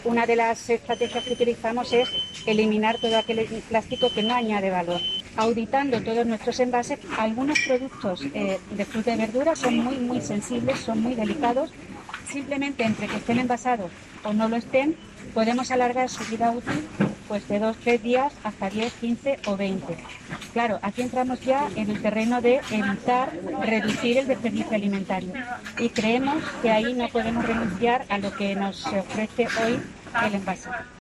Una de las estrategias que utilizamos es eliminar todo aquel plástico que no añade valor. Auditando todos nuestros envases, algunos productos de fruta y verdura son muy sensibles, son muy delicados. Simplemente entre que estén envasados o no lo estén, podemos alargar su vida útil pues de 2-3 días hasta 10, 15 o 20. Claro, aquí entramos ya en el terreno de evitar reducir el desperdicio alimentario y creemos que ahí no podemos renunciar a lo que nos ofrece hoy el envase.